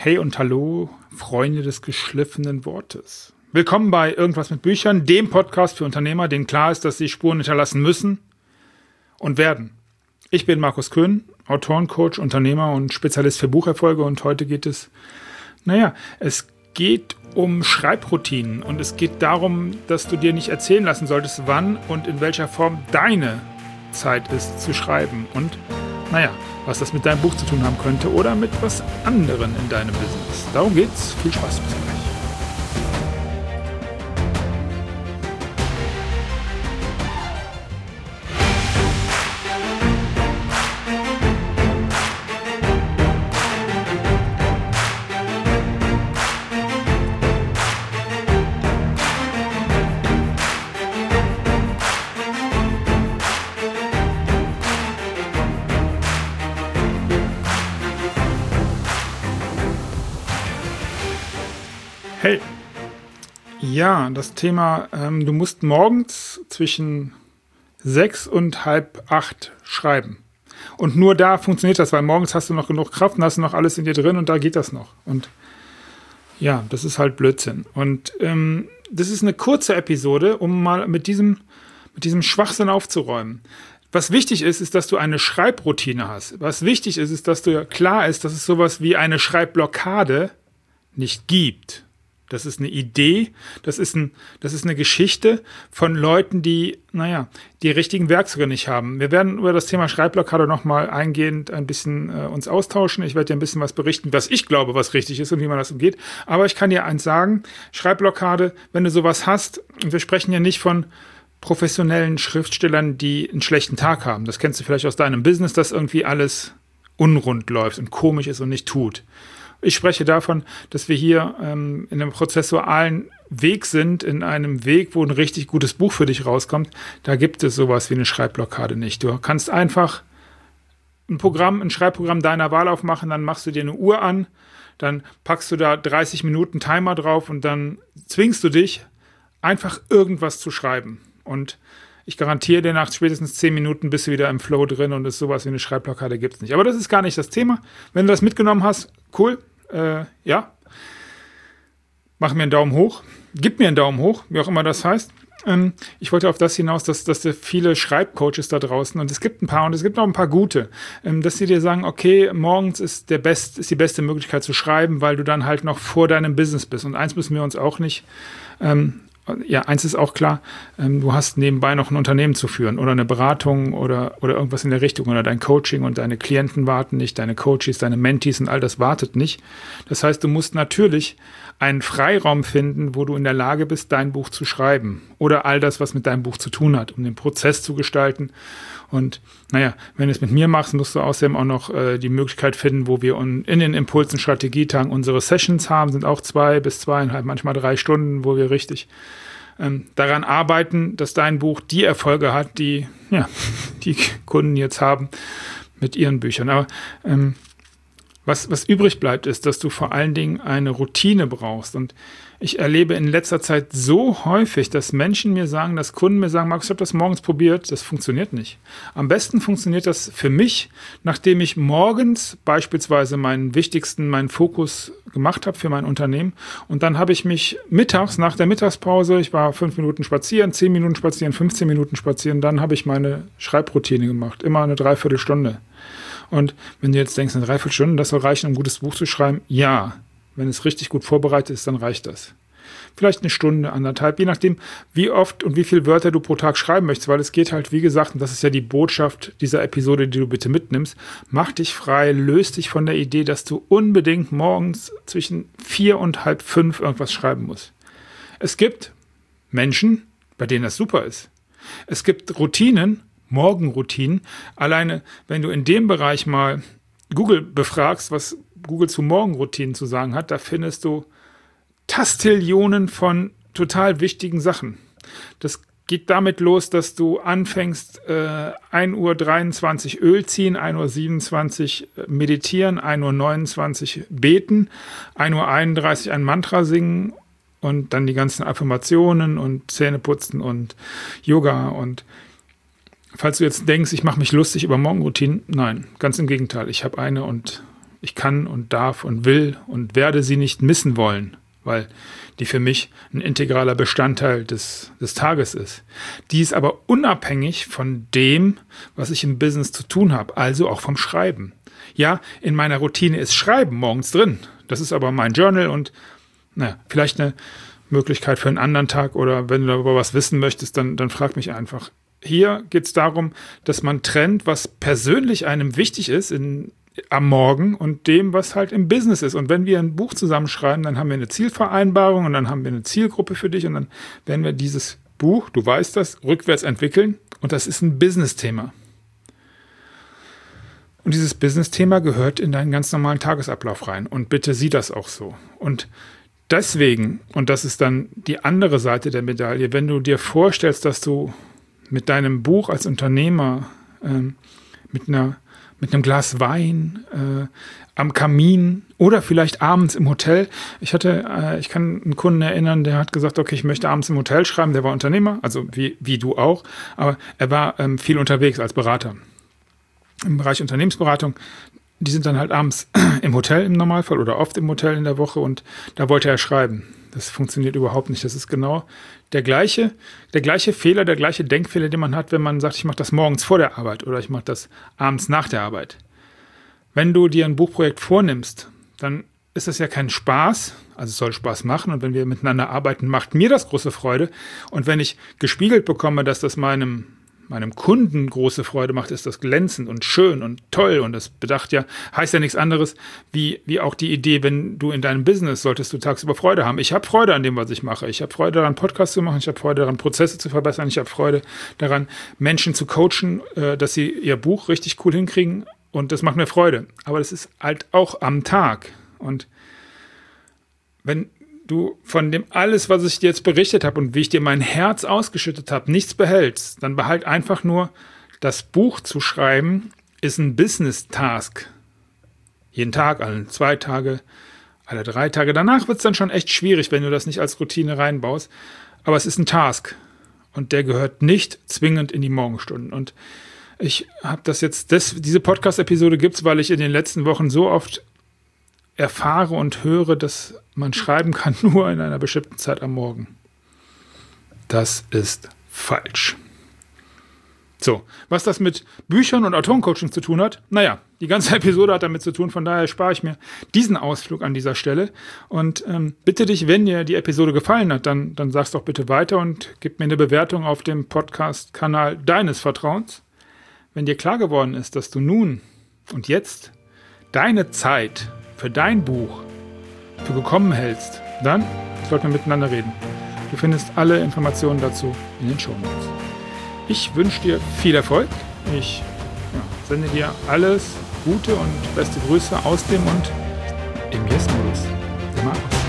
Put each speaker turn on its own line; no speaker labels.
Hey und hallo, Freunde des geschliffenen Wortes. Willkommen bei Irgendwas mit Büchern, dem Podcast für Unternehmer, denen klar ist, dass sie Spuren hinterlassen müssen und werden. Ich bin Markus Köhn, Autorencoach, Unternehmer und Spezialist für Bucherfolge und heute geht es geht um Schreibroutinen und es geht darum, dass du dir nicht erzählen lassen solltest, wann und in welcher Form deine Zeit ist zu schreiben und was das mit deinem Buch zu tun haben könnte oder mit was anderen in deinem Business. Darum geht's. Viel Spaß bis gleich. Hey, ja, das Thema, du musst morgens zwischen 6 und halb 8 schreiben. Und nur da funktioniert das, weil morgens hast du noch genug Kraft und hast noch alles in dir drin und da geht das noch. Und ja, das ist halt Blödsinn. Und das ist eine kurze Episode, um mal mit diesem Schwachsinn aufzuräumen. Was wichtig ist, ist, dass du eine Schreibroutine hast. Was wichtig ist, ist, dass dir klar ist, dass es sowas wie eine Schreibblockade nicht gibt. Das ist eine Idee, das ist eine Geschichte von Leuten, die richtigen Werkzeuge nicht haben. Wir werden über das Thema Schreibblockade nochmal eingehend ein bisschen uns austauschen. Ich werde dir ein bisschen was berichten, was ich glaube, was richtig ist und wie man das umgeht. Aber ich kann dir eins sagen, Schreibblockade, wenn du sowas hast, und wir sprechen ja nicht von professionellen Schriftstellern, die einen schlechten Tag haben. Das kennst du vielleicht aus deinem Business, dass irgendwie alles unrund läuft und komisch ist und nicht tut. Ich spreche davon, dass wir hier in einem prozessualen Weg sind, in einem Weg, wo ein richtig gutes Buch für dich rauskommt. Da gibt es sowas wie eine Schreibblockade nicht. Du kannst einfach ein Schreibprogramm deiner Wahl aufmachen, dann machst du dir eine Uhr an, dann packst du da 30 Minuten Timer drauf und dann zwingst du dich, einfach irgendwas zu schreiben. Und ich garantiere dir, nach spätestens 10 Minuten bist du wieder im Flow drin und sowas wie eine Schreibblockade gibt es nicht. Aber das ist gar nicht das Thema. Wenn du das mitgenommen hast, cool. Mach mir einen Daumen hoch, gib mir einen Daumen hoch, wie auch immer das heißt. Ich wollte auf das hinaus, dass viele Schreibcoaches da draußen, und es gibt ein paar und es gibt auch ein paar gute, dass sie dir sagen, okay, morgens ist die beste Möglichkeit zu schreiben, weil du dann halt noch vor deinem Business bist. Und eins müssen wir uns auch nicht, eins ist auch klar, du hast nebenbei noch ein Unternehmen zu führen oder eine Beratung oder irgendwas in der Richtung oder dein Coaching und deine Klienten warten nicht, deine Coaches, deine Mentees und all das wartet nicht. Das heißt, du musst natürlich einen Freiraum finden, wo du in der Lage bist, dein Buch zu schreiben oder all das, was mit deinem Buch zu tun hat, um den Prozess zu gestalten. Und wenn du es mit mir machst, musst du außerdem auch noch die Möglichkeit finden, wo wir in den Impulsen Strategietagen unsere Sessions haben, sind auch 2 bis 2,5, manchmal 3 Stunden, wo wir richtig daran arbeiten, dass dein Buch die Erfolge hat, die Kunden jetzt haben mit ihren Büchern. Aber was übrig bleibt, ist, dass du vor allen Dingen eine Routine brauchst. Und ich erlebe in letzter Zeit so häufig, dass Menschen mir sagen, dass Kunden mir sagen, Markus, ich habe das morgens probiert, das funktioniert nicht. Am besten funktioniert das für mich, nachdem ich morgens beispielsweise meinen Fokus gemacht habe für mein Unternehmen. Und dann habe ich mich mittags, nach der Mittagspause, ich war 5 Minuten spazieren, 10 Minuten spazieren, 15 Minuten spazieren, dann habe ich meine Schreibroutine gemacht, immer eine Dreiviertelstunde. Und wenn du jetzt denkst, eine Dreiviertelstunde, das soll reichen, um ein gutes Buch zu schreiben, ja. Wenn es richtig gut vorbereitet ist, dann reicht das. Vielleicht eine Stunde, 1,5, je nachdem, wie oft und wie viele Wörter du pro Tag schreiben möchtest, weil es geht halt, wie gesagt, und das ist ja die Botschaft dieser Episode, die du bitte mitnimmst, mach dich frei, löst dich von der Idee, dass du unbedingt morgens zwischen 4 und halb 5 irgendwas schreiben musst. Es gibt Menschen, bei denen das super ist. Es gibt Routinen, Morgenroutinen, alleine, wenn du in dem Bereich mal Google befragst, was Google zu Morgenroutinen zu sagen hat, da findest du Tastillionen von total wichtigen Sachen. Das geht damit los, dass du anfängst 1:23 Uhr Öl ziehen, 1:27 Uhr meditieren, 1:29 Uhr beten, 1:31 Uhr ein Mantra singen und dann die ganzen Affirmationen und Zähneputzen und Yoga. Und falls du jetzt denkst, ich mache mich lustig über Morgenroutinen, nein, ganz im Gegenteil. Ich habe eine und ich kann und darf und will und werde sie nicht missen wollen, weil die für mich ein integraler Bestandteil des Tages ist. Die ist aber unabhängig von dem, was ich im Business zu tun habe, also auch vom Schreiben. Ja, in meiner Routine ist Schreiben morgens drin. Das ist aber mein Journal und vielleicht eine Möglichkeit für einen anderen Tag, oder wenn du darüber was wissen möchtest, dann frag mich einfach. Hier geht es darum, dass man trennt, was persönlich einem wichtig ist am Morgen und dem, was halt im Business ist. Und wenn wir ein Buch zusammenschreiben, dann haben wir eine Zielvereinbarung und dann haben wir eine Zielgruppe für dich und dann werden wir dieses Buch, du weißt das, rückwärts entwickeln und das ist ein Business-Thema. Und dieses Business-Thema gehört in deinen ganz normalen Tagesablauf rein und bitte sieh das auch so. Und deswegen, und das ist dann die andere Seite der Medaille, wenn du dir vorstellst, dass du mit deinem Buch als Unternehmer mit einem Glas Wein am Kamin oder vielleicht abends im Hotel. Ich kann einen Kunden erinnern, der hat gesagt, okay, ich möchte abends im Hotel schreiben. Der war Unternehmer, also wie du auch, aber er war viel unterwegs als Berater im Bereich Unternehmensberatung. Die sind dann halt abends im Hotel im Normalfall oder oft im Hotel in der Woche und da wollte er schreiben. Das funktioniert überhaupt nicht. Das ist genau der gleiche Fehler, der gleiche Denkfehler, den man hat, wenn man sagt, ich mache das morgens vor der Arbeit oder ich mache das abends nach der Arbeit. Wenn du dir ein Buchprojekt vornimmst, dann ist das ja kein Spaß, also es soll Spaß machen und wenn wir miteinander arbeiten, macht mir das große Freude und wenn ich gespiegelt bekomme, dass das meinem Kunden große Freude macht, ist das glänzend und schön und toll und das heißt ja nichts anderes wie auch die Idee, wenn du in deinem Business solltest du tagsüber Freude haben. Ich habe Freude an dem, was ich mache. Ich habe Freude daran, Podcasts zu machen. Ich habe Freude daran, Prozesse zu verbessern. Ich habe Freude daran, Menschen zu coachen, dass sie ihr Buch richtig cool hinkriegen und das macht mir Freude. Aber das ist halt auch am Tag und wenn du von dem alles, was ich dir jetzt berichtet habe und wie ich dir mein Herz ausgeschüttet habe, nichts behältst, dann behalt einfach nur, das Buch zu schreiben ist ein Business-Task. Jeden Tag, alle 2 Tage, alle 3 Tage. Danach wird es dann schon echt schwierig, wenn du das nicht als Routine reinbaust. Aber es ist ein Task und der gehört nicht zwingend in die Morgenstunden. Und ich habe diese Podcast-Episode gibt es, weil ich in den letzten Wochen so oft erfahre und höre, dass man schreiben kann nur in einer bestimmten Zeit am Morgen. Das ist falsch. So, was das mit Büchern und Autorencoaching zu tun hat? Naja, die ganze Episode hat damit zu tun, von daher spare ich mir diesen Ausflug an dieser Stelle und bitte dich, wenn dir die Episode gefallen hat, dann sag's doch bitte weiter und gib mir eine Bewertung auf dem Podcast-Kanal deines Vertrauens. Wenn dir klar geworden ist, dass du nun und jetzt deine Zeit für dein Buch für gekommen hältst, dann sollten wir miteinander reden. Du findest alle Informationen dazu in den Shownotes. Ich wünsche dir viel Erfolg. Ich sende dir alles Gute und beste Grüße aus dem und im Yes-Modus. Der Markus.